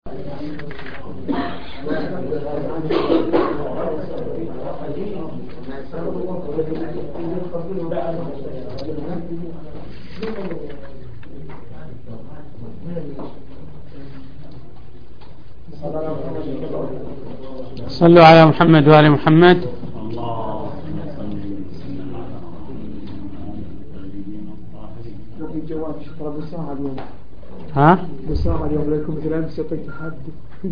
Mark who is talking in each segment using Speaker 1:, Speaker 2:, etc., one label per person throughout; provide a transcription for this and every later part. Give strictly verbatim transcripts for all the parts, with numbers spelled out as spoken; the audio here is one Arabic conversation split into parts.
Speaker 1: صلوا على محمد وآل محمد. ها؟
Speaker 2: بساعة اليوم لكم مثل أمس يعطيك تحدي.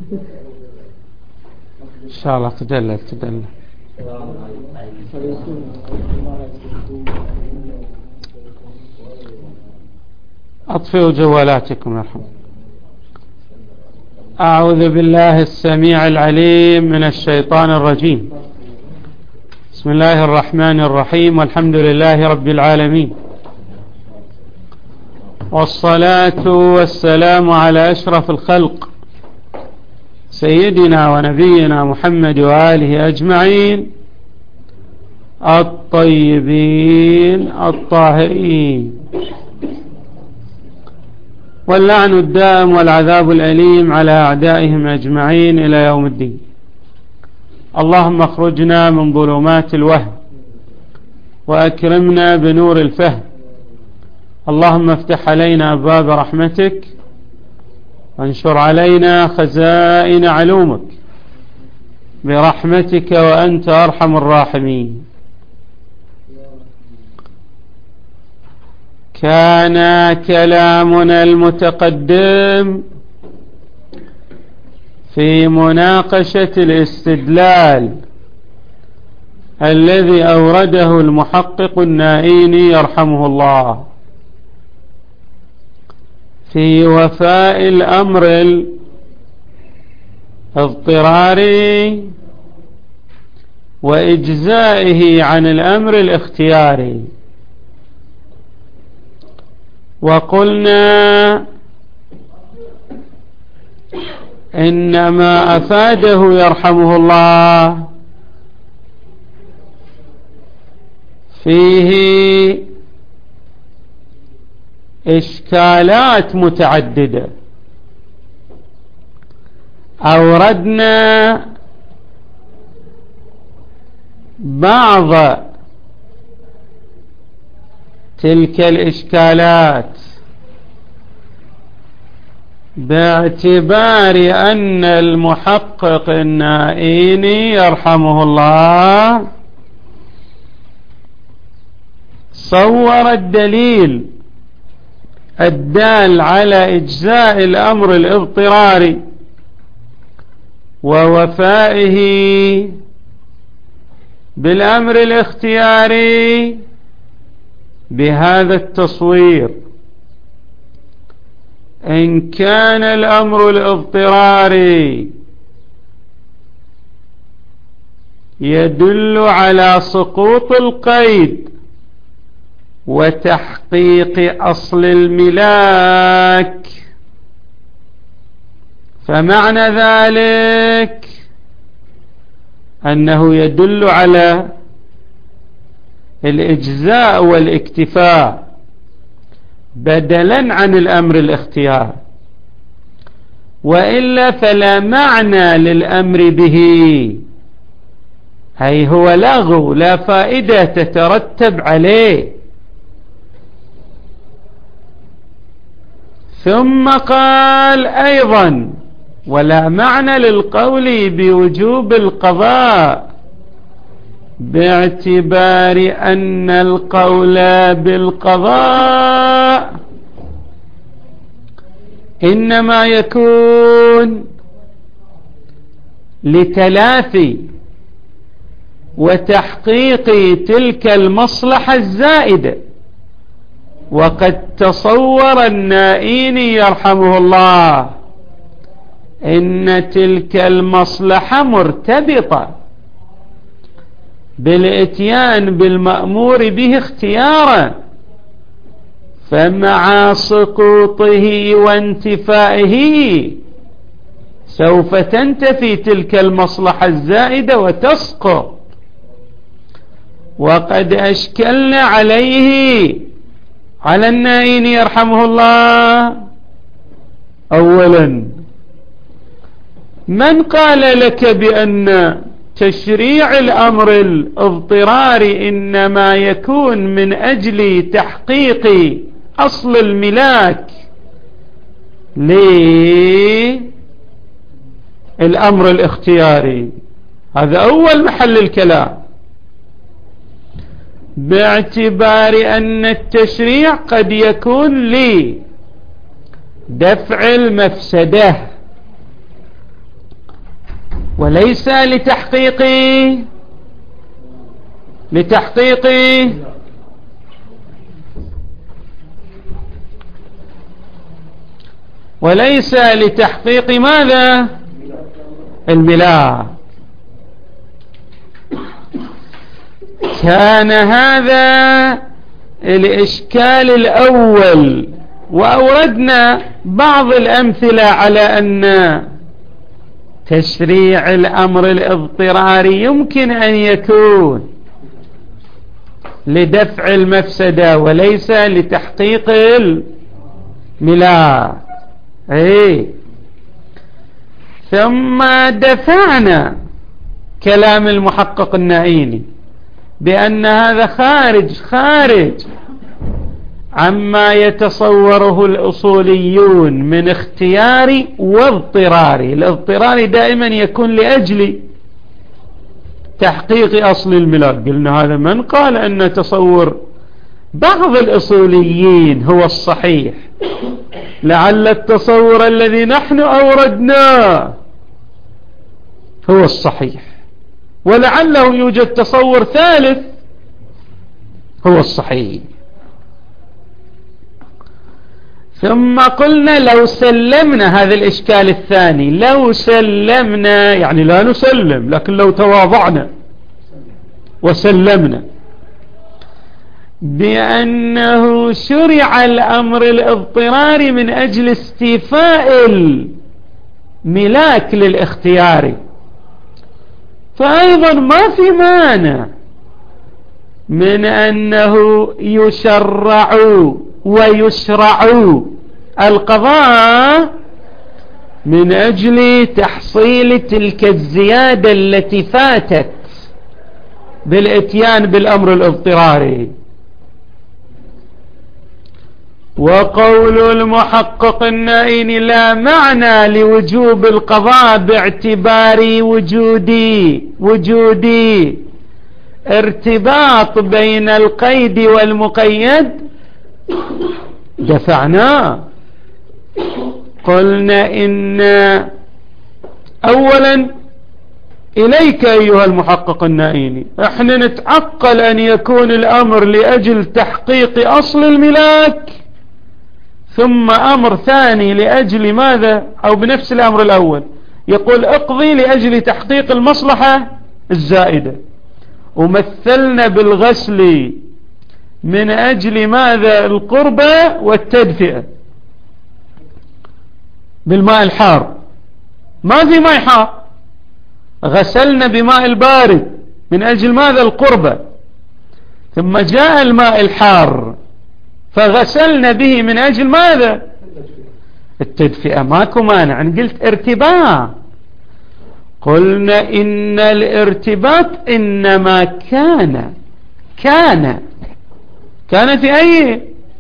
Speaker 1: إن شاء الله تدلل تدلل. أطفئوا جوالاتكم يرحم. أعوذ بالله السميع العليم من الشيطان الرجيم. بسم الله الرحمن الرحيم، والحمد لله رب العالمين، والصلاة والسلام على أشرف الخلق سيدنا ونبينا محمد وآله أجمعين الطيبين الطاهرين، واللعن الدائم والعذاب الأليم على أعدائهم أجمعين إلى يوم الدين. اللهم اخرجنا من ظلمات الوهم وأكرمنا بنور الفهم. اللهم افتح علينا أبواب رحمتك وانشر علينا خزائن علومك برحمتك وأنت أرحم الراحمين. كان كلامنا المتقدم في مناقشة الاستدلال الذي أورده المحقق النائيني يرحمه الله في وفاء الأمر الاضطراري وإجزائه عن الأمر الاختياري. وقلنا إنما أفاده يرحمه الله فيه إشكالات متعددة. أوردنا بعض تلك الإشكالات باعتبار أن المحقق النائيني يرحمه الله صور الدليل الدال على إجزاء الأمر الاضطراري ووفائه بالأمر الاختياري بهذا التصوير. إن كان الأمر الاضطراري يدل على سقوط القيد وتحقيق أصل الملاك، فمعنى ذلك أنه يدل على الإجزاء والاكتفاء بدلا عن الأمر الاختيار، وإلا فلا معنى للأمر به، أي هو لغو لا فائدة تترتب عليه. ثم قال أيضا ولا معنى للقول بوجوب القضاء باعتبار أن القول بالقضاء إنما يكون لتلافي وتحقيق تلك المصلحة الزائدة. وقد تصور النائيني يرحمه الله إن تلك المصلحة مرتبطة بالإتيان بالمأمور به اختيارا، فمع سقوطه وانتفائه سوف تنتفي تلك المصلحة الزائدة وتسقط. وقد أشكلنا عليه على النائيني يرحمه الله أولا من قال لك بأن تشريع الأمر الاضطراري إنما يكون من أجل تحقيق أصل الملاك للأمر الاختياري؟ هذا أول محل الكلام، باعتبار أن التشريع قد يكون لدفع المفسدة وليس لتحقيق لتحقيق وليس لتحقيق ماذا؟ الملاك. كان هذا الإشكال الأول، وأوردنا بعض الأمثلة على أن تشريع الأمر الاضطراري يمكن أن يكون لدفع المفسدة وليس لتحقيق الملاك. ايه ثم دفعنا كلام المحقق النائيني بأن هذا خارج خارج عما يتصوره الأصوليون من اختياري واضطراري. الاضطراري دائما يكون لأجل تحقيق أصل الملاك. قلنا هذا من قال أن تصور بعض الأصوليين هو الصحيح، لعل التصور الذي نحن أوردناه هو الصحيح، ولعله يوجد تصور ثالث هو الصحيح. ثم قلنا لو سلمنا هذا الإشكال الثاني، لو سلمنا يعني لا نسلم، لكن لو تواضعنا وسلمنا بأنه شرع الأمر الاضطراري من أجل استيفاء الملاك للاختيار، فأيضا ما في مانع من أنه يشرع ويشرع القضاء من أجل تحصيل تلك الزيادة التي فاتت بالاتيان بالأمر الاضطراري. وقول المحقق النائيني لا معنى لوجوب القضاء باعتبار وجودي وجودي ارتباط بين القيد والمقيد، دفعنا قلنا إن أولا إليك أيها المحقق النائيني، احنا نتعقل أن يكون الأمر لأجل تحقيق أصل الملاك، ثم أمر ثاني لأجل ماذا؟ أو بنفس الأمر الأول يقول اقضي لأجل تحقيق المصلحة الزائدة، ومثلنا بالغسل من أجل ماذا؟ القربة والتدفئة بالماء الحار، ما في ماء حار، غسلنا بماء البارد من أجل ماذا؟ القربة، ثم جاء الماء الحار فغسلنا به من أجل ماذا؟ التدفئة. ماكو مانع، قلت ارتباط، قلنا إن الارتباط إنما كان كان كان في أي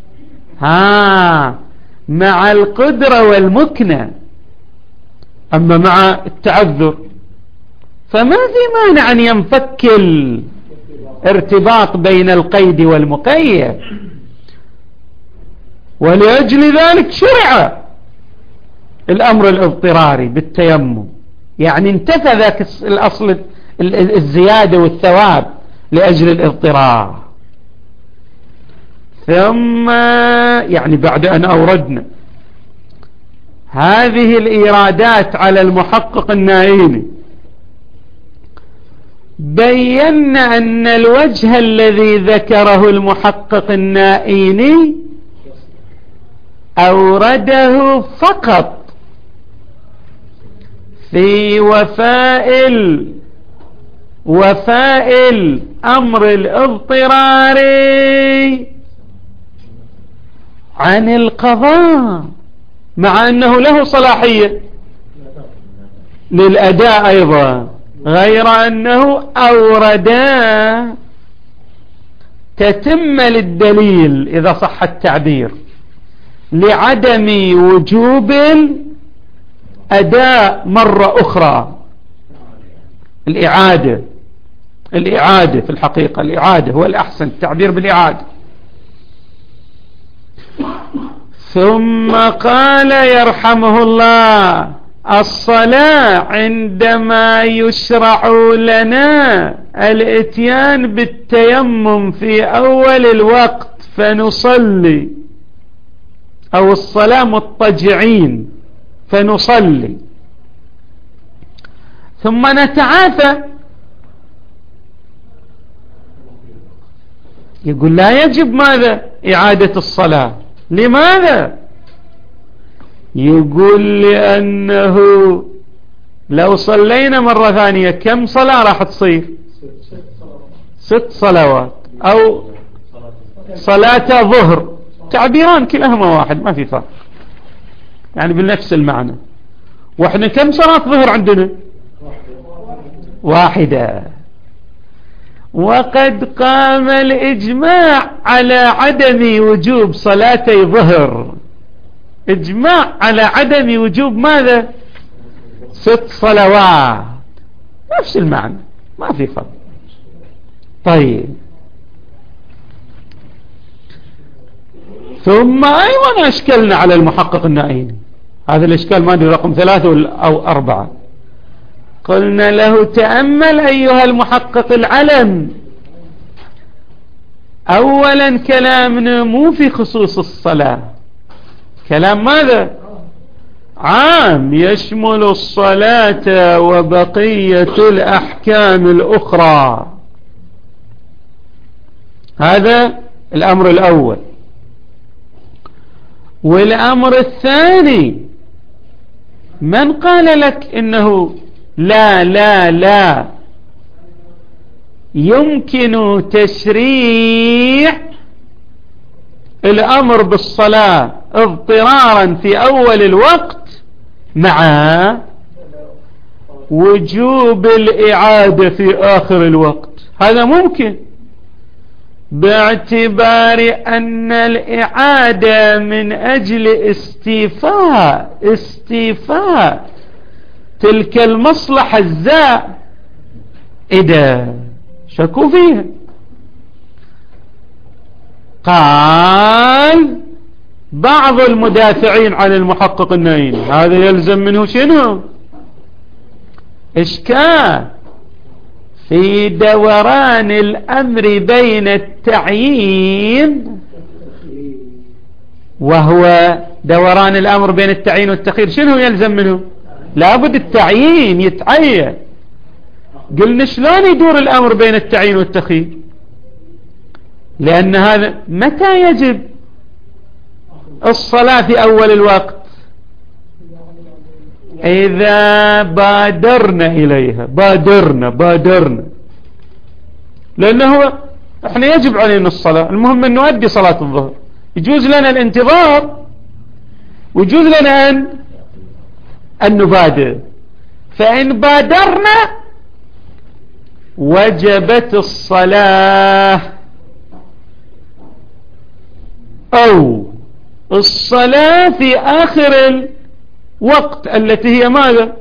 Speaker 1: ها مع القدرة والمكنة، أما مع التعذر فما في مانع أن ينفك الارتباط بين القيد والمقيد، ولأجل ذلك شرع الأمر الاضطراري بالتيمم، يعني انتفى ذاك الأصل الزيادة والثواب لأجل الاضطرار. ثم يعني بعد أن أوردنا هذه الإيرادات على المحقق النائيني، بينا أن الوجه الذي ذكره المحقق النائيني أورده فقط في وفاء وفاء الأمر الاضطراري عن القضاء، مع أنه له صلاحية للأداء أيضا، غير أنه أوردا تتم للدليل إذا صح التعبير لعدم وجوب الأداء مرة أخرى. الإعادة الإعادة في الحقيقة الإعادة هو الأحسن، التعبير بالإعادة. ثم قال يرحمه الله: الصلاة عندما يشرع لنا الاتيان بالتيمم في أول الوقت فنصلي، أو الصلاة مضطجعين فنصلي، ثم نتعافى. يقول لا يجب ماذا؟ إعادة الصلاة. لماذا؟ يقول لأنه لو صلينا مرة ثانية كم صلاة راح تصير؟ ست صلوات أو صلاة ظهر، تعبيران كلاهما واحد ما في فرق، يعني بنفس المعنى. واحنا كم صلاة ظهر عندنا؟ واحدة. وقد قام الإجماع على عدم وجوب صلاتي ظهر، إجماع على عدم وجوب ماذا؟ ست صلوات، نفس المعنى ما في فرق. طيب، ثم أيضا أشكلنا على المحقق النائين، هذا الإشكال ما أدري رقم ثلاثة أو أربعة. قلنا له: تأمل أيها المحقق العلم، أولا كلامنا مو في خصوص الصلاة، كلام ماذا؟ عام يشمل الصلاة وبقية الأحكام الأخرى. هذا الأمر الأول. والأمر الثاني: من قال لك إنه لا لا لا يمكن تشريع الأمر بالصلاة اضطرارا في أول الوقت مع وجوب الإعادة في آخر الوقت؟ هذا ممكن، باعتبار أن الإعادة من أجل استيفاء استيفاء تلك المصلحة الزائدة شكوا فيها. قال بعض المدافعين عن المحقق النائين هذا يلزم منه شنو؟ إشكال في دوران الأمر بين التعيين، وهو دوران الأمر بين التعيين والتخيير شنو يلزم منه؟ لابد التعيين يتعين. قلنا شلون يدور الأمر بين التعيين والتخيير؟ لأن هذا متى يجب الصلاة في أول الوقت؟ إذا بادرنا إليها، بادرنا بادرنا لأنه احنا يجب علينا الصلاة، المهم أن نؤدي صلاة الظهر، يجوز لنا الانتظار ويجوز لنا أن أن نبادر. فإن بادرنا وجبت الصلاة، أو الصلاة في آخر الوقت التي هي ماذا؟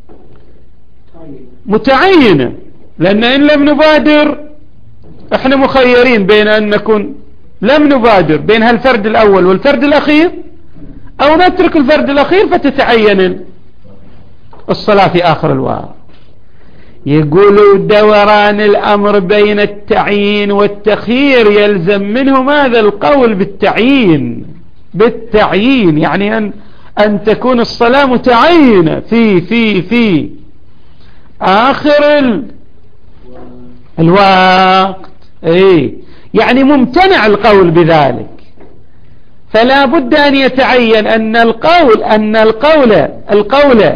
Speaker 1: متعينة، لأن إن لم نبادر احنا مخيرين بين أن نكون لم نبادر بين هالفرد الأول والفرد الأخير، أو نترك الفرد الأخير فتتعين الصلاة في آخر الوقت. يقولوا دوران الأمر بين التعيين والتخيير يلزم منه ماذا؟ القول بالتعيين، بالتعيين يعني أن أن تكون الصلاة متعينة في في في آخر ال... الوقت، اي يعني ممتنع القول بذلك. فلا بد أن يتعين أن القول أن القول القول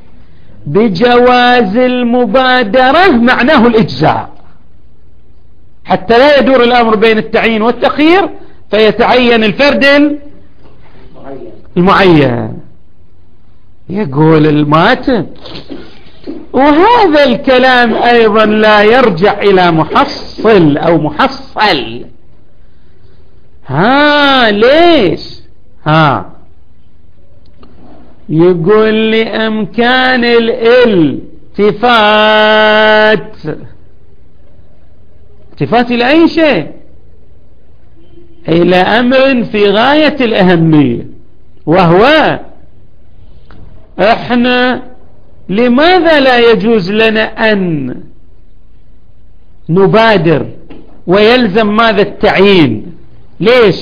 Speaker 1: بجواز المبادرة معناه الإجزاء، حتى لا يدور الأمر بين التعيين والتخيير فيتعين الفرد المعين. يقول الماتن وهذا الكلام أيضا لا يرجع إلى محصل أو محصل. ها ليش؟ ها يقول لإمكان الالتفات، التفات إلى أي شيء؟ إلى أمر في غاية الأهمية، وهو إحنا لماذا لا يجوز لنا أن نبادر ويلزم ماذا التعيين؟ ليش؟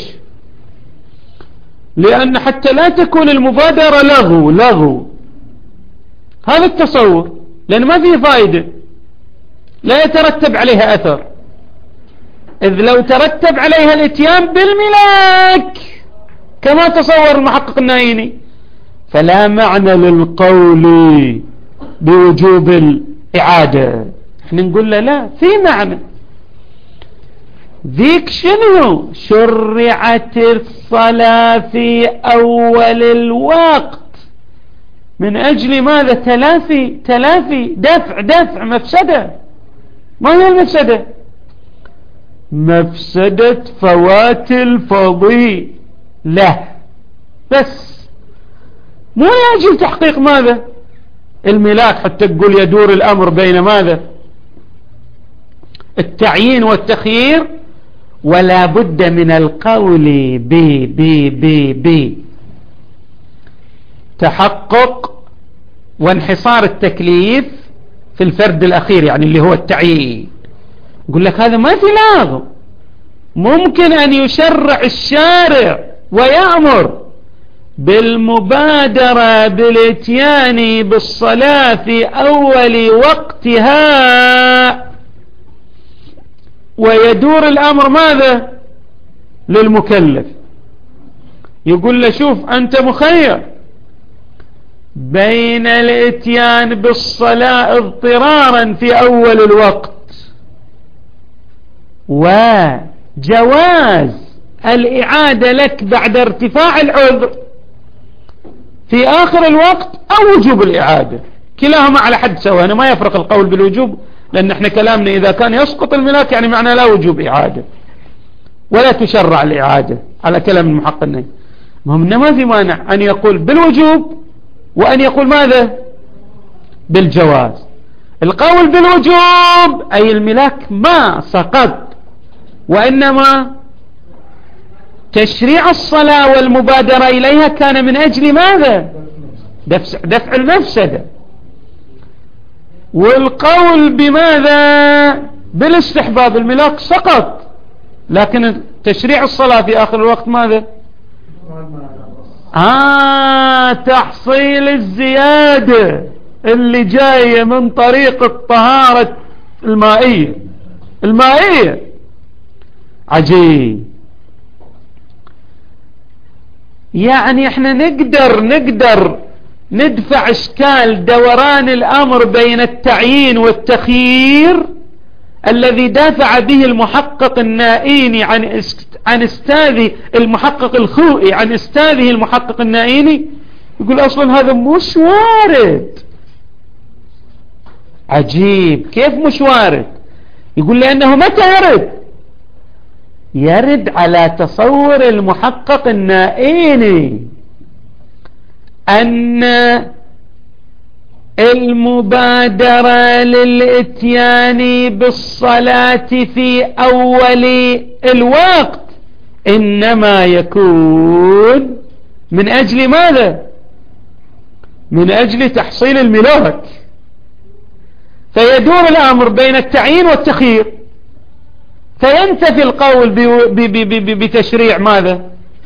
Speaker 1: لأن حتى لا تكون المبادرة لغو لغو هذا التصور، لأن ما فيه فائدة، لا يترتب عليها أثر، إذ لو ترتب عليها الاتيان بالملاك كما تصور المحقق النايني فلا معنى للقول بوجوب الإعادة. احنا نقول له لا، في معنى. ذيك شنو؟ شرعت الصلاة في أول الوقت من أجل ماذا؟ تلافي تلافي دفع دفع مفسدة. ما هي المفسدة؟ مفسدة فوات الفضيلة بس، مو يجب تحقيق ماذا؟ الملاك، حتى تقول يدور الأمر بين ماذا؟ التعيين والتخيير، ولا بد من القول ب ب ب ب تحقق وانحصار التكليف في الفرد الأخير، يعني اللي هو التعيين. يقول لك هذا ما في لاغ، ممكن أن يشرع الشارع ويأمر بالمبادرة بالاتيان بالصلاة في أول وقتها، ويدور الأمر ماذا؟ للمكلف. يقول له شوف أنت مخير بين الاتيان بالصلاة اضطرارا في أول الوقت وجواز الإعادة لك بعد ارتفاع العذر في آخر الوقت، أو وجوب الإعادة. كلاهما على حد سواء، أنا ما يفرق القول بالوجوب، لأن احنا كلامنا إذا كان يسقط الملاك يعني معنى لا وجوب إعادة ولا تشرع الإعادة على كلام المحقق النايني. مهم إنه ما في مانع أن يقول بالوجوب وأن يقول ماذا؟ بالجواز. القول بالوجوب أي الملاك ما سقط، وإنما تشريع الصلاة والمبادرة إليها كان من أجل ماذا؟ دفع, دفع المفسدة. والقول بماذا؟ بالاستحباب، الملاك سقط، لكن تشريع الصلاة في آخر الوقت ماذا؟ آه تحصيل الزيادة اللي جاية من طريق الطهارة المائية المائية. عجيب. يعني احنا نقدر نقدر ندفع اشكال دوران الامر بين التعيين والتخيير الذي دافع به المحقق النائيني عن است... عن استاذ المحقق الخوئي عن استاذه المحقق النائيني. يقول اصلا هذا مش وارد. عجيب، كيف مش وارد؟ يقول لانه متى يرد؟ يرد على تصور المحقق النائيني أن المبادرة للإتيان بالصلاة في أول الوقت إنما يكون من أجل ماذا؟ من أجل تحصيل الملاك، فيدور الأمر بين التعيين والتخيير، فينتفي القول بتشريع ماذا؟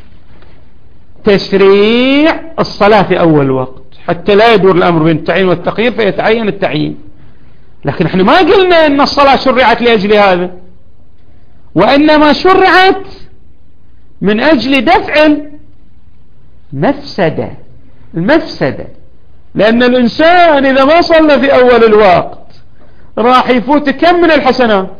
Speaker 1: تشريع الصلاة في أول وقت، حتى لا يدور الأمر بين التعيين والتخيير فيتعين التعيين. لكن احنا ما قلنا أن الصلاة شرعت لأجل هذا، وإنما شرعت من أجل دفع المفسدة المفسدة لأن الإنسان إذا ما صلى في أول الوقت راح يفوت كم من الحسنات؟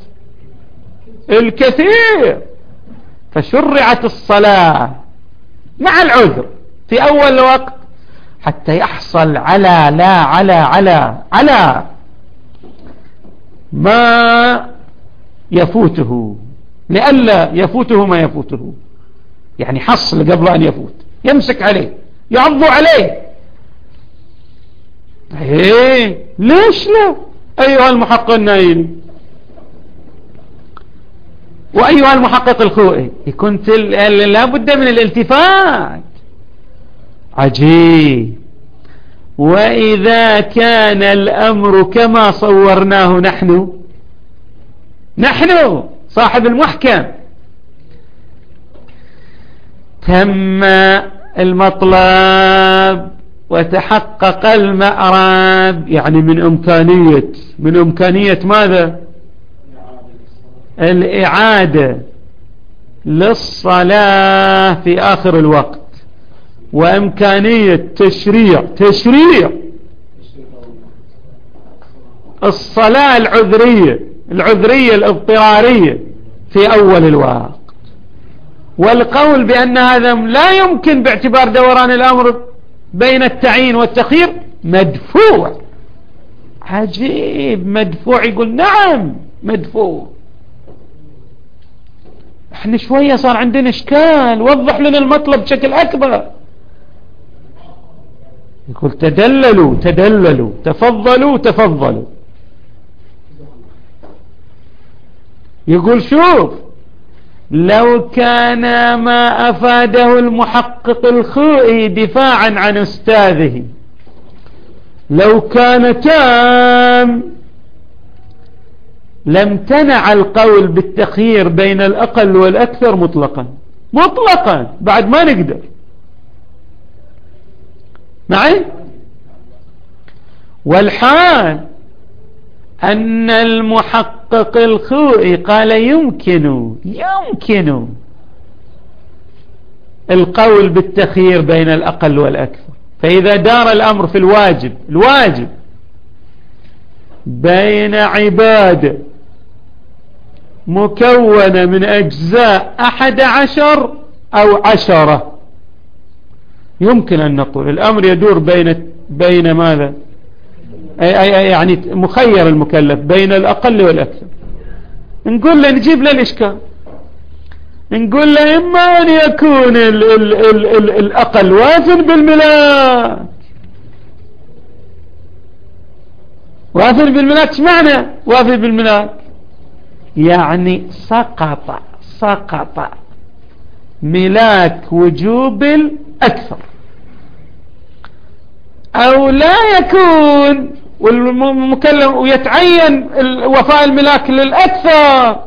Speaker 1: الكثير. فشرعت الصلاة مع العذر في أول الوقت حتى يحصل على لا على على على ما يفوته، لئلا يفوته ما يفوته، يعني حصل قبل أن يفوت، يمسك عليه يعض عليه. ايه ليش لا أيها المحقق النايلي وأيها المحقق الخوئي، كنت لا بد من الالتفات. عجيب. وإذا كان الأمر كما صورناه نحن نحن صاحب المحكم، تم المطلب وتحقق المأرب، يعني من إمكانية من إمكانية ماذا؟ الإعادة للصلاة في آخر الوقت، وإمكانية تشريع تشريع الصلاة العذرية العذرية الاضطرارية في أول الوقت، والقول بأن هذا لا يمكن باعتبار دوران الأمر بين التعيين والتخيير مدفوع. عجيب، مدفوع. يقول نعم مدفوع. احنا شوية صار عندنا اشكال، وضح لنا المطلب بشكل اكبر. يقول تدللوا تدللوا تفضلوا تفضلوا. يقول شوف، لو كان ما أفاده المحقق الخوئي دفاعا عن أستاذه لو كان تام لم تنع القول بالتخيير بين الأقل والأكثر مطلقا مطلقا، بعد ما نقدر. معي؟ والحال أن المحقق الخوئي قال يمكن يمكن القول بالتخيير بين الأقل والأكثر. فإذا دار الأمر في الواجب الواجب بين عبادة مكونة من أجزاء أحد عشر أو عشرة، يمكن أن نقول الأمر يدور بين بين ماذا؟ أي أي يعني مخير المكلف بين الأقل والأكثر. نقول له نجيب له الإشكال، نقول له إما أن يكون ال ال ال ال الأقل وافر بالملاك. وافر بالملاك ايش معنى وافر بالملاك؟ يعني سقط سقط ملاك وجوب الأكثر، أو لا يكون والمكلم ويتعين وفاء الملاك للأكثر،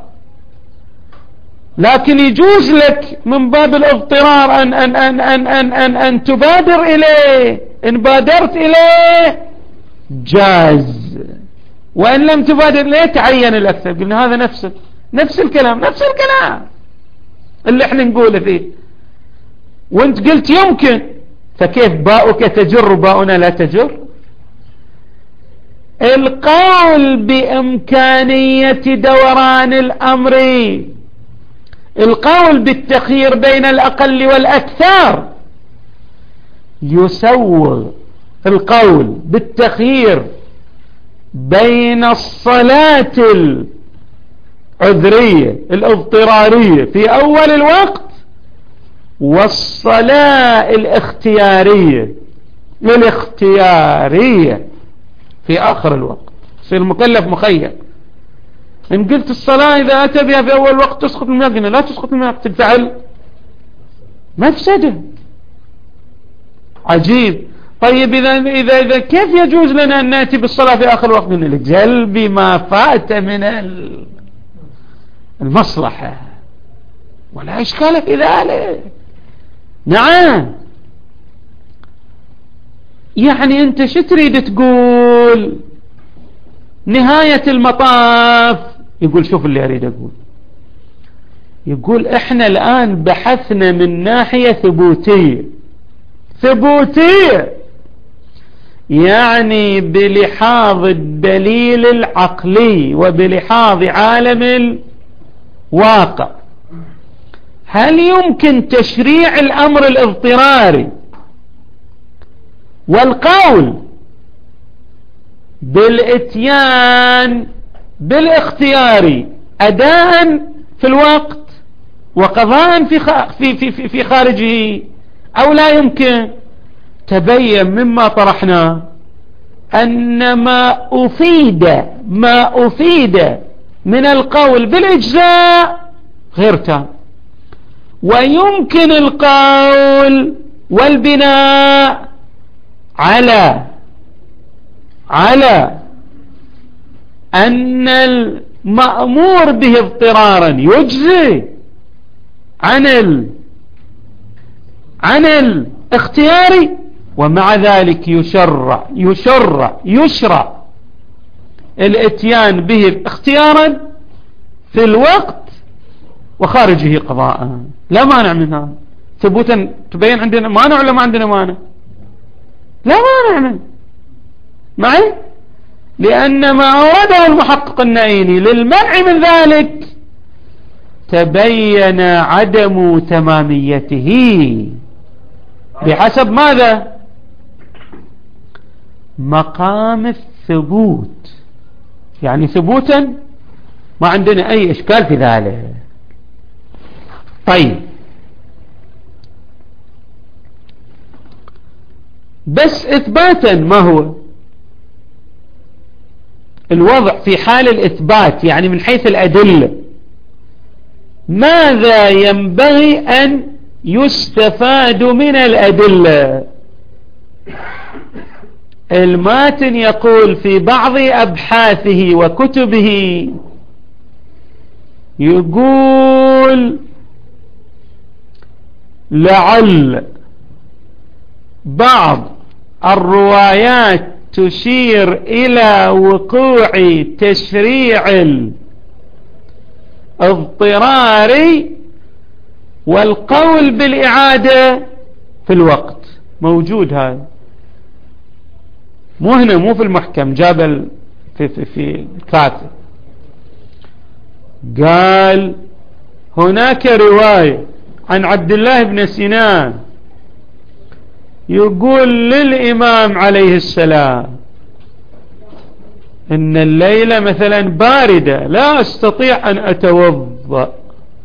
Speaker 1: لكن يجوز لك من باب الاضطرار أن, أن, أن, أن, أن, أن, أن تبادر إليه. إن بادرت إليه جاز، وإن لم تبادر إليه تعين الأكثر. قلنا هذا نفس نفس الكلام نفس الكلام اللي احنا نقوله فيه، وانت قلت يمكن، فكيف باؤك تجر باؤنا لا تجر؟ القول بإمكانية دوران الأمر، القول بالتخيير بين الأقل والأكثر يسوغ القول بالتخيير بين الصلاة العذرية الاضطرارية في أول الوقت والصلاة الاختيارية الاختيارية في آخر الوقت. يصير المكلف مخير. إن قلت الصلاة إذا أتى بها في أول وقت تسقط من الماء، لا تسقط من الماء، تنفعل مفسدة. عجيب. طيب إذا, إذا, إذا كيف يجوز لنا أن نأتي بالصلاة في آخر الوقت؟ لجلب ما فات من المصلحة، ولا إشكال في ذلك. نعم. يعني أنت شو تريد تقول؟ نهاية المطاف يقول شوف اللي أريد أقول، يقول إحنا الآن بحثنا من ناحية ثبوتية ثبوتية يعني بلحاظ الدليل العقلي وبلحاظ عالم الواقع، هل يمكن تشريع الأمر الاضطراري والقول بالاتيان بالاختيار أداء في الوقت وقضاء في في في في خارجه أو لا يمكن؟ تبين مما طرحناه أن ما أفيد ما أفيد من القول بالإجزاء غير تام، ويمكن القول والبناء على على أن المأمور به اضطرارا يجزي عن ال عن الاختيار، ومع ذلك يشرع يشرع يشرع الاتيان به اختيارا في الوقت وخارجه قضاء. لا مانع منها ثبوتا. تبين عندنا مانع ولا ما عندنا مانع؟ لا مانع منه معي، لأن ما أورده المحقق النعيني للمنع من ذلك تبين عدم تماميته بحسب ماذا؟ مقام الثبوت، يعني ثبوتا ما عندنا أي إشكال في ذلك. طيب، بس إثباتا ما هو الوضع في حال الإثبات؟ يعني من حيث الأدلة ماذا ينبغي أن يستفاد من الأدلة؟ الماتن يقول في بعض أبحاثه وكتبه، يقول لعل بعض الروايات تشير إلى وقوع تشريع الاضطرار والقول بالإعادة في الوقت. موجود هذا، مو هنا، مو في المحكم، جاب في في في الكاتب. قال هناك رواية عن عبد الله بن سينان يقول للإمام عليه السلام إن الليلة مثلا باردة لا أستطيع أن أتوضأ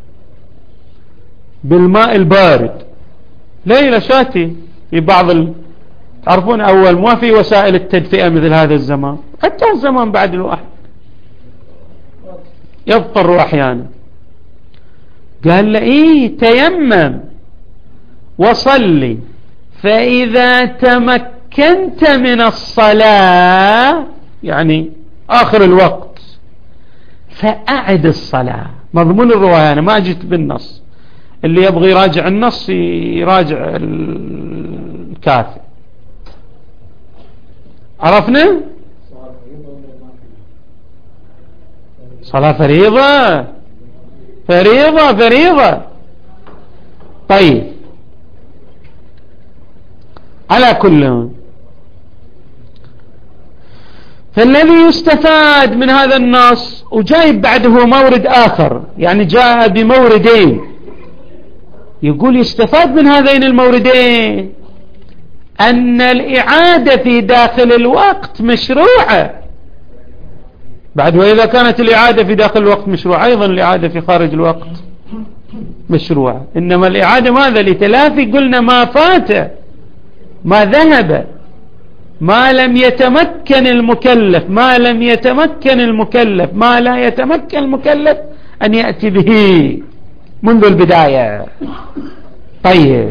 Speaker 1: بالماء البارد، ليلة شاتي. في بعض ال... تعرفون أول ما في وسائل التدفئة مثل هذا الزمان، حتى الزمان بعد الواحد يضطر أحيانا. قال له إيه تيمم وصلي، فإذا تمكنت من الصلاة يعني آخر الوقت فأعد الصلاة. مضمون الرواية، أنا ما جيت بالنص، اللي يبغي يراجع النص يراجع الكافي. عرفنا؟ صلاة فريضة فريضة فريضة. طيب، على كل، فالذي يستفاد من هذا النص، وجايب بعده مورد آخر، يعني جاء بموردين، يقول يستفاد من هذين الموردين أن الإعادة في داخل الوقت مشروعة بعد، وإذا كانت الإعادة في داخل الوقت مشروعة، أيضا الإعادة في خارج الوقت مشروعة. إنما الإعادة ماذا؟ لتلافي قلنا ما فات، ما ذهب، ما لم يتمكن المكلف ما لم يتمكن المكلف ما لا يتمكن المكلف أن يأتي به منذ البداية. طيب،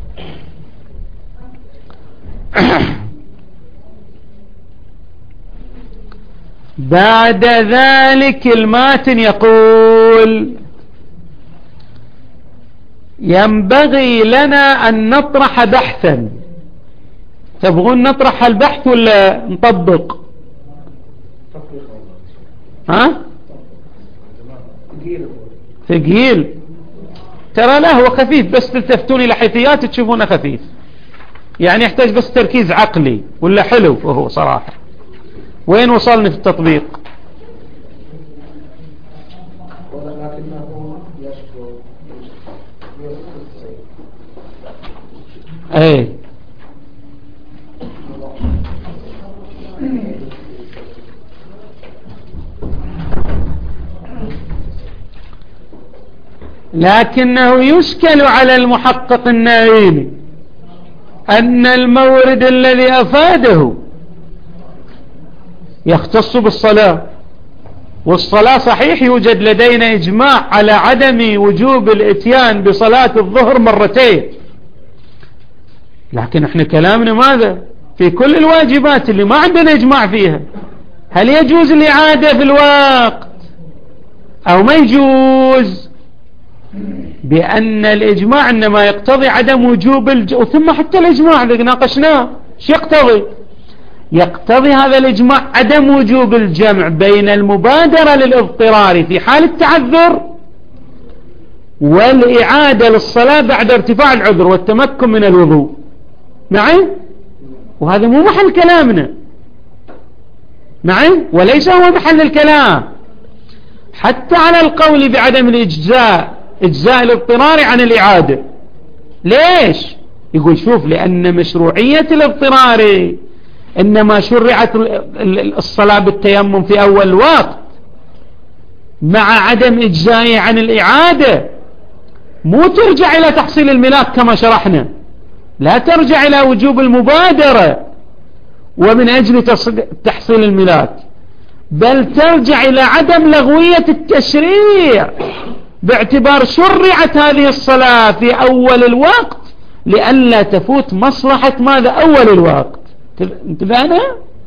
Speaker 1: بعد ذلك الماتن يقول ينبغي لنا أن نطرح بحثا. تبغون نطرح البحث ولا نطبق؟ ها؟ ثقيل، ترى لا هو خفيف، بس تلتفتون إلى حيثيات تشوفونه خفيف، يعني يحتاج بس تركيز عقلي، ولا حلو وهو صراحة. وين وصلنا في التطبيق؟ ايه لكنه يشكل على المحقق النائمي أن المورد الذي أفاده يختص بالصلاة، والصلاة صحيح يوجد لدينا إجماع على عدم وجوب الإتيان بصلاة الظهر مرتين، لكن احنا كلامنا ماذا في كل الواجبات اللي ما عندنا إجماع فيها؟ هل يجوز الإعادة في الوقت أو ما يجوز؟ بأن الإجماع إنما يقتضي عدم وجوب الج... ثم حتى الإجماع اللي ناقشناه شو يقتضي؟ يقتضي هذا الإجماع عدم وجوب الجمع بين المبادرة للاضطرار في حال التعذر والإعادة للصلاة بعد ارتفاع العذر والتمكن من الوضوء معي؟ وهذا مو محل كلامنا معي؟ وليس هو محل الكلام حتى على القول بعدم الإجزاء، إجزاء الاضطرار عن الإعادة. ليش؟ يقول شوف، لأن مشروعية الاضطرار إنما شرعت الصلاة بالتيمم في أول وقت مع عدم إجزائه عن الإعادة، مو ترجع إلى تحصيل الملاك كما شرحنا، لا ترجع إلى وجوب المبادرة ومن أجل تحصيل الملاك، بل ترجع إلى عدم لغوية التشريع باعتبار شرعت هذه الصلاة في أول الوقت لئلا تفوت مصلحة ماذا؟ أول الوقت. انتبهنا؟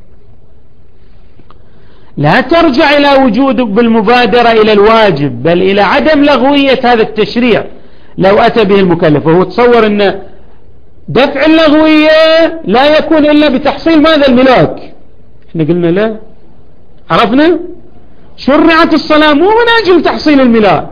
Speaker 1: لا ترجع إلى وجود بالمبادرة إلى الواجب، بل إلى عدم لغوية هذا التشريع لو أتى به المكلف. وهو تصور أن دفع اللغوية لا يكون إلا بتحصيل ماذا؟ الملاك. احنا قلنا لا، عرفنا شرعت الصلاة مو من أجل تحصيل الملاك،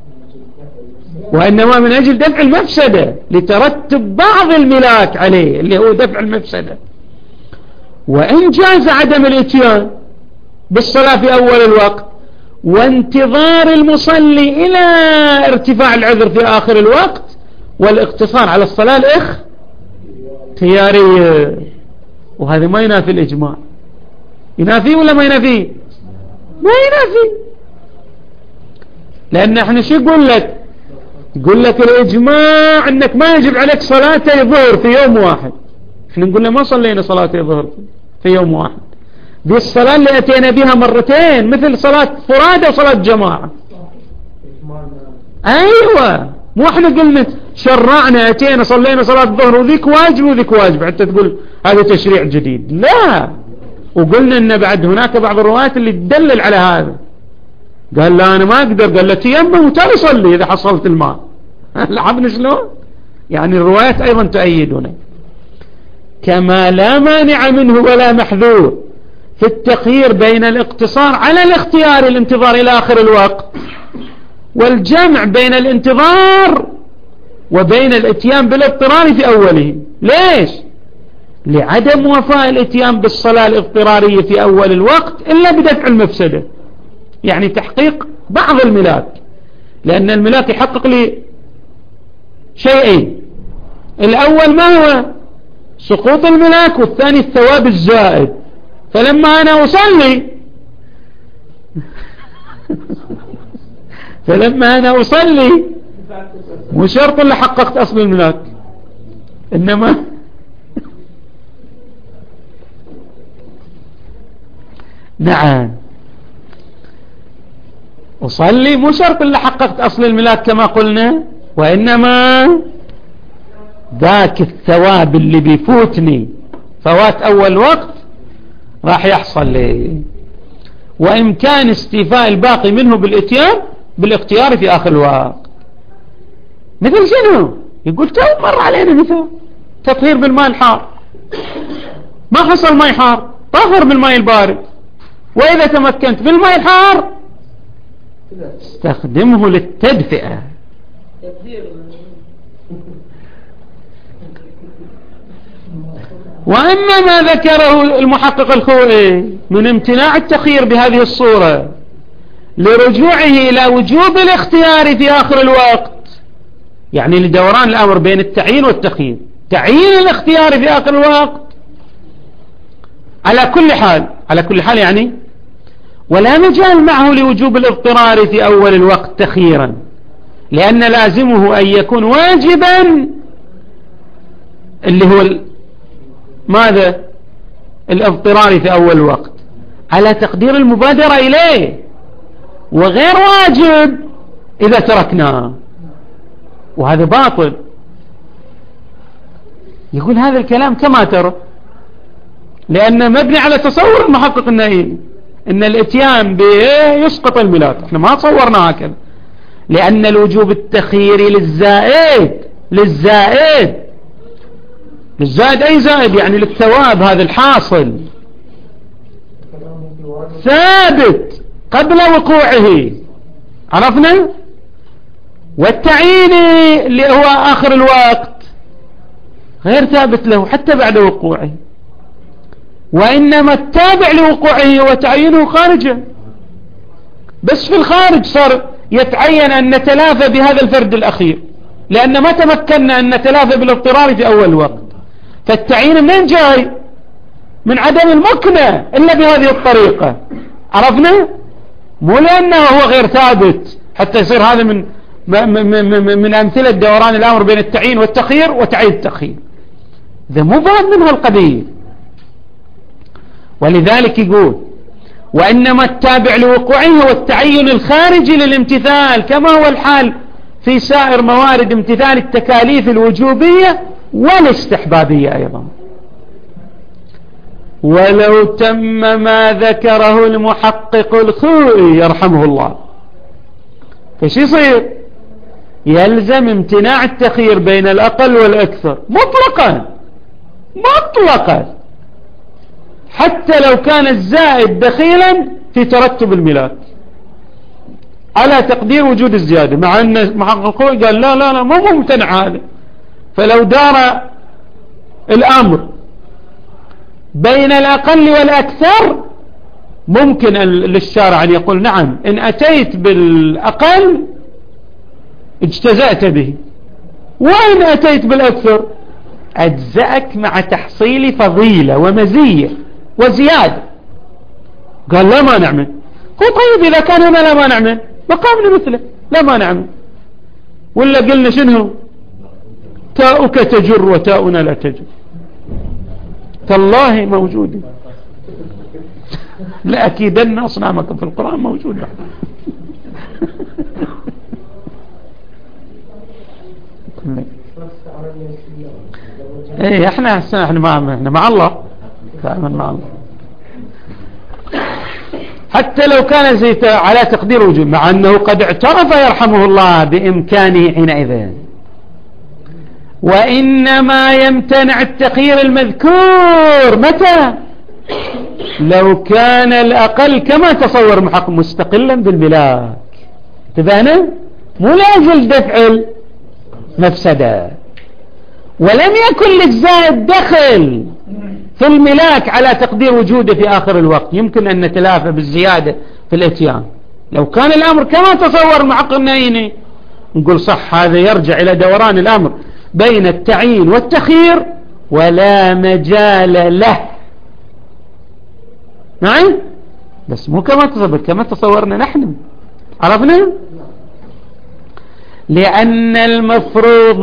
Speaker 1: وإنما من أجل دفع المفسدة لترتب بعض الملاك عليه اللي هو دفع المفسدة. وإن جاز عدم الاتيان بالصلاة في أول الوقت وانتظار المصلي إلى ارتفاع العذر في آخر الوقت والاقتصار على الصلاة الاختيارية، وهذا ما ينافي الإجماع. ينافيه ولا ما ينافيه؟ ما ينافي، لأن احنا شو يقول لك؟ يقول لك الإجماع أنك ما يجب عليك صلاتي ظهر في يوم واحد. احنا نقول له ما صلينا صلاتي ظهر في يوم واحد، دي الصلاة اللي أتينا بها مرتين، مثل صلاة فرادة وصلاة جماعة. أيوة، مو احنا قلنا شرعنا أتينا صلينا صلاة ظهر وذيك واجب وذيك واجب حتى تقول هذا تشريع جديد؟ لا. وقلنا أن بعد هناك بعض الروايات اللي تدلل على هذا. قال لا أنا ما أقدر، قال له تيمم وتالي صلي إذا حصلت الماء. لعبنا شلون؟ يعني الروايات أيضا تؤيدنا. كما لا مانع منه ولا محذور في التخيير بين الاقتصار على الاختيار الانتظار إلى آخر الوقت والجمع بين الانتظار وبين الاتيان بالاضطرار في أوله. ليش؟ لعدم وفاء الاتيان بالصلاة الاضطرارية في أول الوقت إلا بدفع المفسدة، يعني تحقيق بعض الملاك، لأن الملاك يحقق لي شيئين، الأول ما هو؟ سقوط الملاك، والثاني الثواب الزائد. فلما أنا أصلي فلما أنا أصلي مو شرط اللي حققت أصل الملاك، إنما نعم أصلي مو شرط اللي حققت أصل الملاك كما قلنا، وإنما ذاك الثواب اللي بيفوتني فوات أول وقت راح يحصل لي، وإمكان استيفاء الباقي منه بالاتيان بالاختيار في آخر الوقت. مثل شنو؟ يقول تو مر علينا مثل تطهير بالماء الحار، ما حصل ماء حار طهر بالماء البارد، وإذا تمكنت بالماء الحار استخدمه للتدفئة. وأما ما ذكره المحقق الخوئي من امتناع التخيير بهذه الصورة لرجوعه إلى وجوب الاختيار في آخر الوقت، يعني لدوران الأمر بين التعيين والتخيير، تعيين الاختيار في آخر الوقت على كل حال، على كل حال يعني، ولا مجال معه لوجوب الاضطرار في أول الوقت تخييرا، لأن لازمه أن يكون واجبا اللي هو ماذا الاضطراري في أول وقت على تقدير المبادرة إليه، وغير واجب إذا تركناه، وهذا باطل. يقول هذا الكلام كما ترى، لأنه مبني على تصور المحقق النائي إن الاتيان به يسقط الميلاد. احنا ما تصورنا هكذا، لأن الوجوب التخييري للزائد للزائد للزائد أي زائد يعني للثواب، هذا الحاصل ثابت قبل وقوعه، عرفنا؟ والتعيين اللي هو آخر الوقت غير ثابت له حتى بعد وقوعه، وإنما التابع لوقوعه وتعيينه خارجه. بس في الخارج صار يتعين أن نتلافى بهذا الفرد الأخير، لأن ما تمكنا أن نتلافى بالاضطرار في أول وقت. فالتعيين منين جاي؟ من عدم المكنة إلا بهذه الطريقة، عرفنا؟ مو لأنه هو غير ثابت حتى يصير هذا من من, من أمثلة دوران الأمر بين التعيين والتخيير وتعيين التخيير، ذا مو بعد منها القضية. ولذلك يقول وإنما التابع لوقوعه هو التعين الخارجي للامتثال، كما هو الحال في سائر موارد امتثال التكاليف الوجوبية والاستحبابية أيضا. ولو تم ما ذكره المحقق الخوئي يرحمه الله، فش يصير؟ يلزم امتناع التخيير بين الأقل والأكثر مطلقا مطلقا، حتى لو كان الزائد دخيلا في ترتب الميلاد على تقدير وجود الزيادة، مع أن محقق الخوئي قال لا لا لا مو ممتنع هذا. فلو دار الأمر بين الأقل والأكثر ممكن للشارع أن يقول نعم إن أتيت بالأقل اجتزأت به، وإن أتيت بالأكثر أجزأك مع تحصيل فضيلة ومزية وزيادة. قال لا ما نعمل. هو طيب إذا كان هنا لا ما نعمل مقامنا مثله لا ما نعمل، ولا قلنا شنو تاؤك تجر وتاؤنا لا تجر، تالله موجود لا أكيدن أصنامكم في القرآن موجودة. ايه احنا احنا مع احنا مع الله دائما مع الله، حتى لو كان زيت على تقدير وجود، مع انه قد اعترف يرحمه الله بامكانه حينئذ. وانما يمتنع التخيير المذكور متى؟ لو كان الاقل كما تصور محقق مستقلا بالملاك، تبانه مو لاجل دفع المفسده، ولم يكن للزائد دخل في الملاك على تقدير وجوده في آخر الوقت، يمكن أن نتلافى بالزيادة في الاتيان. لو كان الأمر كما تصور محقق النائي نقول صح، هذا يرجع إلى دوران الأمر بين التعيين والتخيير ولا مجال له معي، بس مو كما تصور كما تصورنا نحن، عرفنا؟ لأن المفروض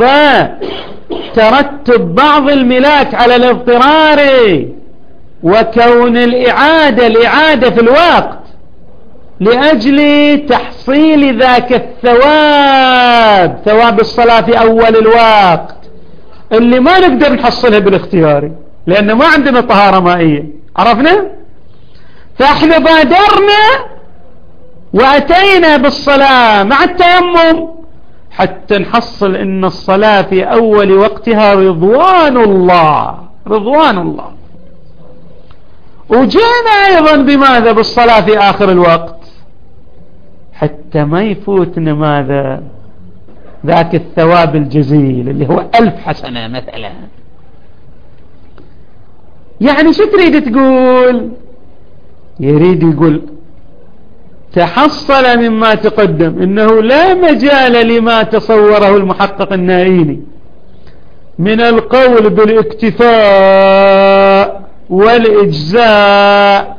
Speaker 1: ترتب بعض الملاك على الاضطرار، وكون الإعادة الإعادة في الوقت لأجل تحصيل ذاك الثواب، ثواب الصلاة في أول الوقت اللي ما نقدر نحصلها بالاختياري لأن ما عندنا طهارة مائية، عرفنا؟ فاحنا بادرنا وأتينا بالصلاة مع التيمم حتى نحصل ان الصلاة في اول وقتها رضوان الله رضوان الله، وجينا ايضا بماذا؟ بالصلاة في اخر الوقت حتى ما يفوتنا ماذا؟ ذاك الثواب الجزيل اللي هو ألف حسنة مثلا. يعني شو تريد تقول؟ يريد يقول تحصل مما تقدم انه لا مجال لما تصوره المحقق النائيني من القول بالاكتفاء والاجزاء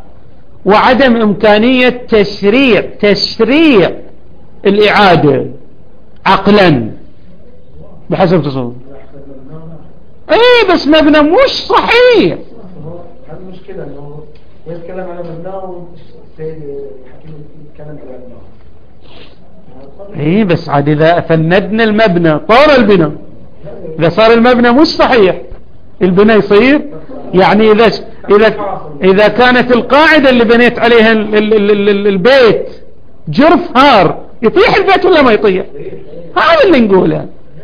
Speaker 1: وعدم امكانية تشريع تشريع الاعادة عقلا بحسب تصور. ايه بس مبنى مش صحيح.
Speaker 2: هذه المشكلة انه يتكلم على مبناه والسيد الحكيم يتكلم على مبناه.
Speaker 1: ايه بس عاد اذا فندنا المبنى طار البناء، اذا صار المبنى مش صحيح البناء يصير. يعني اذا اذا اذا كانت القاعدة اللي بنيت عليها ال ال ال ال البيت جرف هار، يطيح البيت ولا ما يطيح؟ هذا اللي نقوله.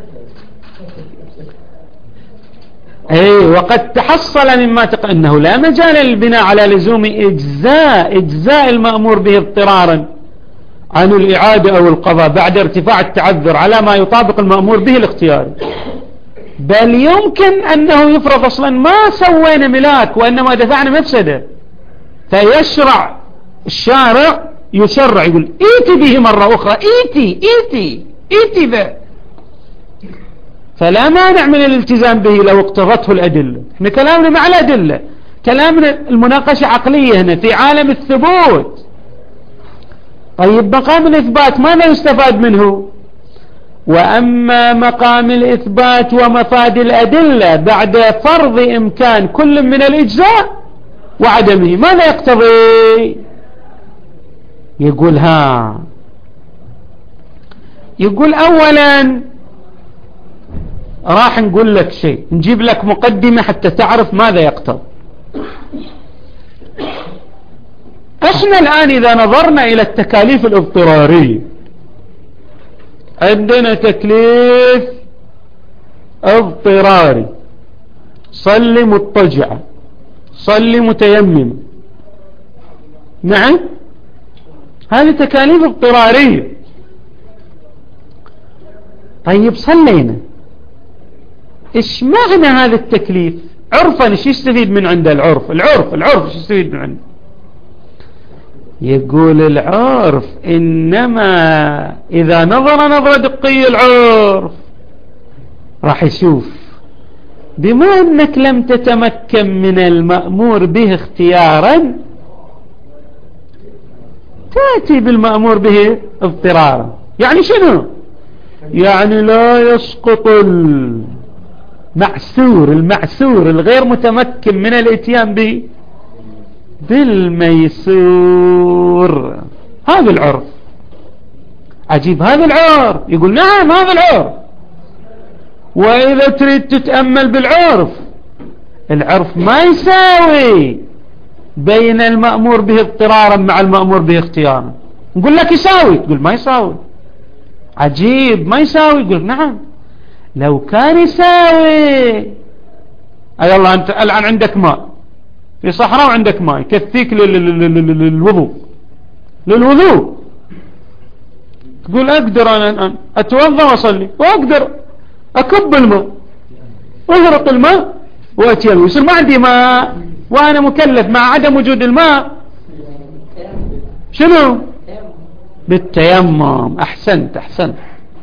Speaker 1: اي وقد تحصل مما تق... انه لا مجال للبناء على لزوم اجزاء اجزاء المأمور به اضطرارا عن الاعادة او القضاء بعد ارتفاع التعذر على ما يطابق المأمور به الاختياري، بل يمكن انه يفرض اصلا ما سوينا ملاك وانما دفعنا مفسدة، فيشرع الشارع يشرع يقول ايتي به مرة اخرى، ايتي ايتي ايتي به، فلا مانع من الالتزام به لو اقتضته الأدلة. احنا كلامنا مع الأدلة، كلامنا المناقشة عقلية هنا في عالم الثبوت. طيب مقام الإثبات ماذا يستفاد منه؟ وأما مقام الإثبات ومفاد الأدلة بعد فرض إمكان كل من الإجزاء وعدمه ماذا يقتضي؟ يقول ها يقول أولا راح نقول لك شيء، نجيب لك مقدمة حتى تعرف ماذا يقتضي. احنا الآن إذا نظرنا إلى التكاليف الاضطرارية، عندنا تكليف اضطراري، صلي مضطجعة، صلي متيمم، نعم هذه تكاليف اضطرارية. طيب صلينا، ايش معنى هذا التكليف عرفا؟ ايش يستفيد من عنده العرف؟ العرف العرف ايش يستفيد من عنده؟ يقول العرف انما اذا نظر نظرة دقية العرف راح يشوف بما انك لم تتمكن من المأمور به اختيارا تأتي بالمأمور به اضطرارا. يعني شنو؟ يعني لا يسقط معسور المعسور الغير متمكن من الاتيان به بالميسور. هذا العرف. عجيب هذا العرف. يقول نعم هذا العرف. وإذا تريد تتأمل بالعرف، العرف ما يساوي بين المأمور به اضطرارا مع المأمور به اختيارا. نقول لك يساوي، تقول ما يساوي. عجيب ما يساوي. يقول نعم لو كان يساوي. أي الله أنت الآن عندك ماء في صحراء وعندك ماء يكفيك للوضوء للوضوء تقول أقدر أنا أتوضأ وأصلي وأقدر أكب الماء وأغرق الماء وأتيمم، يصير ما عندي ماء وأنا مكلف مع عدم وجود الماء شنو؟ بالتيمم. أحسنت أحسنت.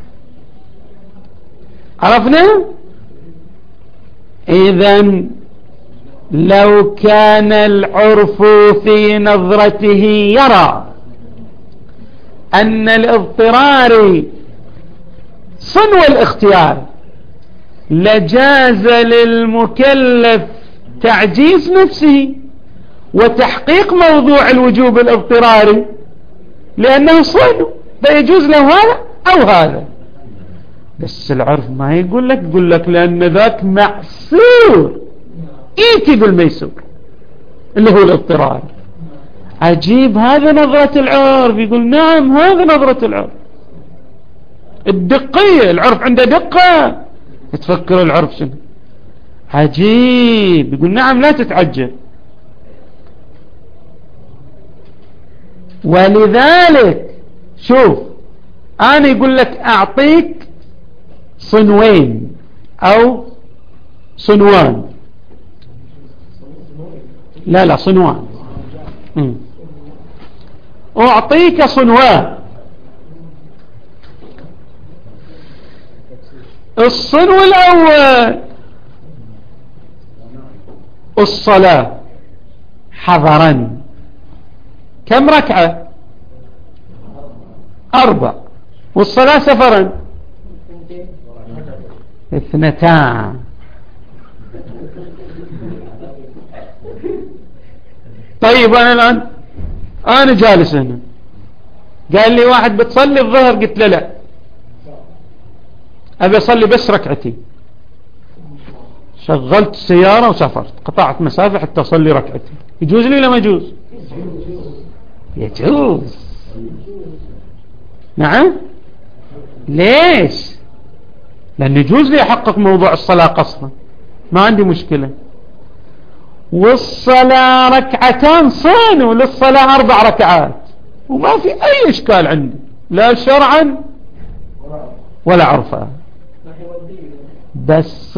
Speaker 1: عرفنا؟ إذن لو كان العرف في نظرته يرى أن الاضطرار صنو الاختيار لجاز للمكلف تعجيز نفسه وتحقيق موضوع الوجوب الاضطراري لأنه صنو، فيجوز له هذا أو هذا. بس العرف ما يقول لك، يقول لك لأن ذاك معسور ايتي بالميسور اللي هو الاضطرار. عجيب هذا نظرة العرف. يقول نعم هذا نظرة العرف الدقية. العرف عنده دقة. تفكر العرف شنو؟ عجيب. يقول نعم لا تتعجب. ولذلك شوف أنا يقول لك أعطيك صنوين أو صنوان. لا لا صنوان. م. أعطيك صنوان. الصنو الأول الصلاة حضرا كم ركعة؟ أربع. والصلاة سفرا اثنتان. طيب أنا الآن أنا جالس هنا، قال لي واحد بتصلي الظهر، قلت له لا أبي أصلي بس ركعتي، شغلت السيارة وسافرت، قطعت مسافة حتى أصلي ركعتي، يجوز لي ولا ما يجوز؟ يجوز. نعم. ليش؟ لأن يجوز لي أحقق موضوع الصلاة قصرا، ما عندي مشكلة. والصلاة ركعتان صانوا للصلاة أربع ركعات، وما في أي إشكال عندي لا شرعا ولا عرفا. بس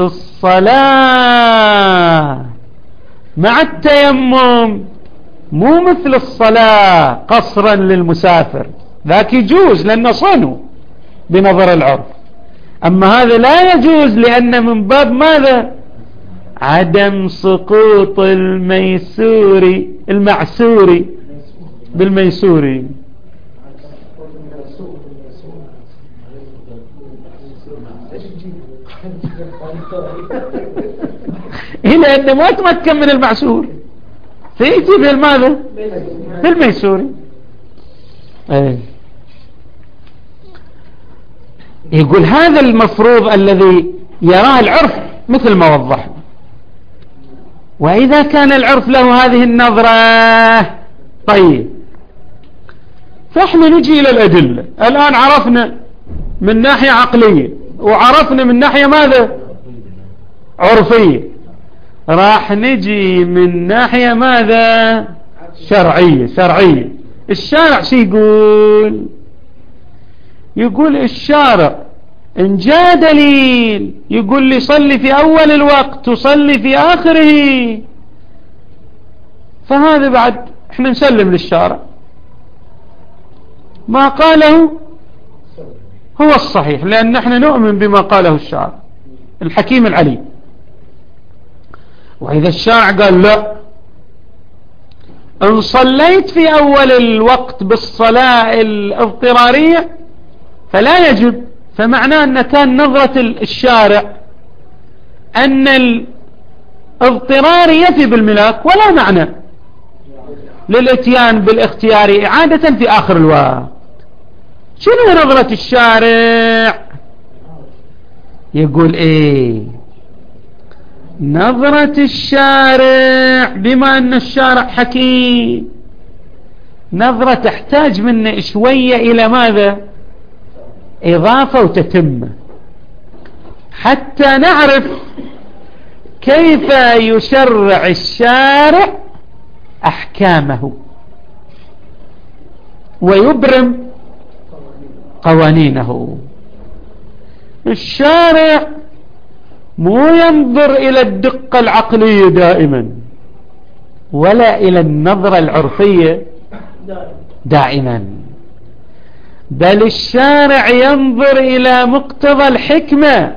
Speaker 1: الصلاة مع التيمم مو مثل الصلاة قصرا للمسافر، ذاك يجوز لأنه صنوا بنظر العرف، أما هذا لا يجوز لأن من باب ماذا؟ عدم سقوط الميسوري المعسوري بالميسوري. إيه، لأنه ما تمكن من المعسور سيأتي بالماذا؟ بالميسوري. ايه. يقول هذا المفروض الذي يراه العرف مثل ما وضحنا، وإذا كان العرف له هذه النظرة طيب، فإحنا نجي إلى الأدلة. الآن عرفنا من ناحية عقلية وعرفنا من ناحية ماذا؟ عرفية. راح نجي من ناحية ماذا؟ شرعية. شرعية الشارع شو يقول؟ يقول الشارع إن جاء دليل يقول لي صلي في أول الوقت وصلي في آخره، فهذا بعد احنا نسلم للشارع، ما قاله هو الصحيح، لأن احنا نؤمن بما قاله الشارع الحكيم العليم. وإذا الشارع قال لا، إن صليت في أول الوقت بالصلاة الاضطرارية فلا يجب، فمعناه أن كان نظرة الشارع أن الاضطرار يفي بالملاك ولا معنى للاتيان بالاختيار إعادة في آخر الوقت. شنو نظرة الشارع؟ يقول ايه؟ نظرة الشارع بما أن الشارع حكيم، نظرة تحتاج منا شوية إلى ماذا؟ إضافة وتتمة، حتى نعرف كيف يشرع الشارع أحكامه ويبرم قوانينه. الشارع مو ينظر إلى الدقة العقلية دائما ولا إلى النظرة العرفية دائما، بل الشارع ينظر إلى مقتضى الحكمة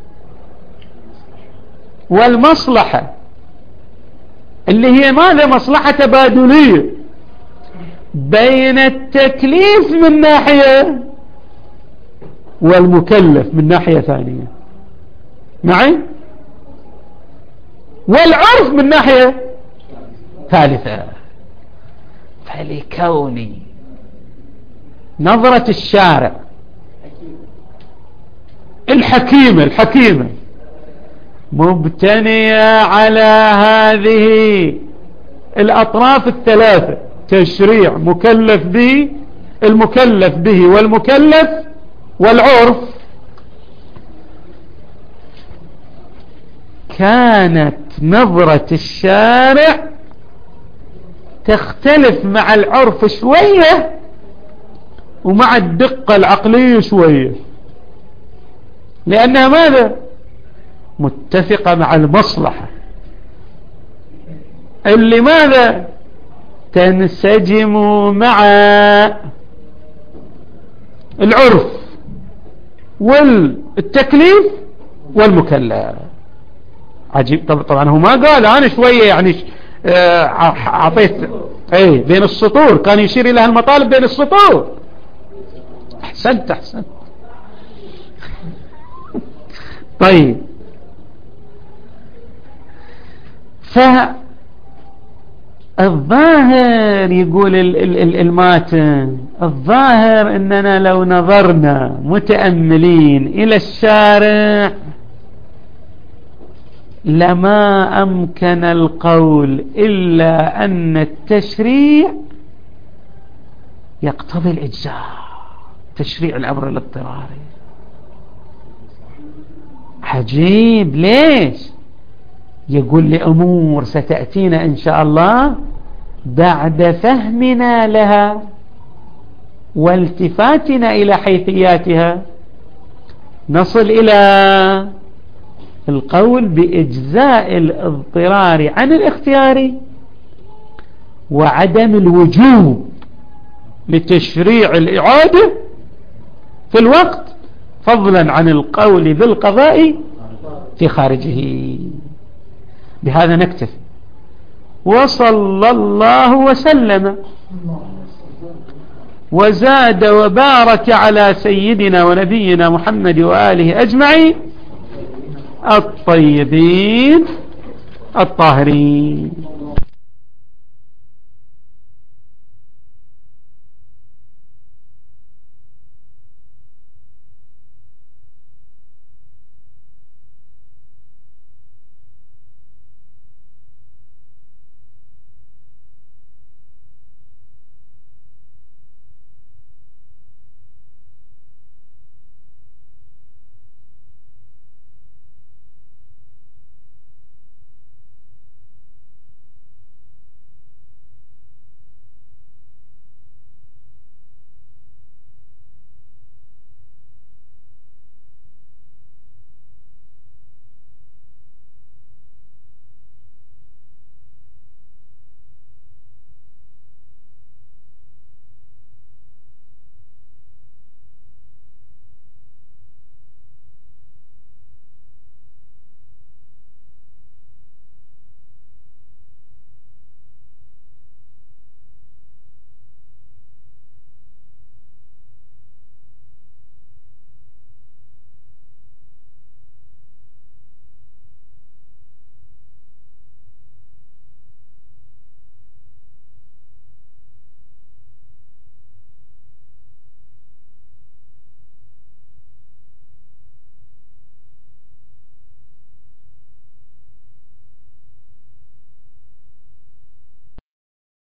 Speaker 1: والمصلحة، اللي هي ماذا؟ مصلحة تبادلية بين التكليف من ناحية والمكلف من ناحية ثانية، معي؟ والعرف من ناحية ثالثة. فلكوني نظرة الشارع الحكيمة الحكيمة مبتنية على هذه الأطراف الثلاثة، تشريع مكلف به المكلف به والمكلف والعرف، كانت نظرة الشارع تختلف مع العرف شوية ومع الدقة العقلية شوية، لأنها ماذا؟ متفقة مع المصلحة اللي ماذا؟ تنسجم مع العرف والتكليف والمكلف. عجيب. طبعا هو ما قال أنا شوية يعني أعطيت ايه بين السطور، كان يشير إلى المطالب بين السطور. أحسنت أحسنت طيب، فالظاهر يقول الماتن، الظاهر أننا لو نظرنا متأملين إلى الشارع لما أمكن القول إلا أن التشريع يقتضي الإجزاء، تشريع الأمر الاضطراري. عجيب، ليش؟ يقول لأمور ستأتينا إن شاء الله بعد فهمنا لها والتفاتنا إلى حيثياتها نصل إلى القول بإجزاء الاضطرار عن الاختيار وعدم الوجوب لتشريع الإعادة في الوقت، فضلا عن القول بالقضاء في خارجه. بهذا نكتفي، وصلى الله وسلم وزاد وبارك على سيدنا ونبينا محمد وآله أجمعين الطيبين الطاهرين.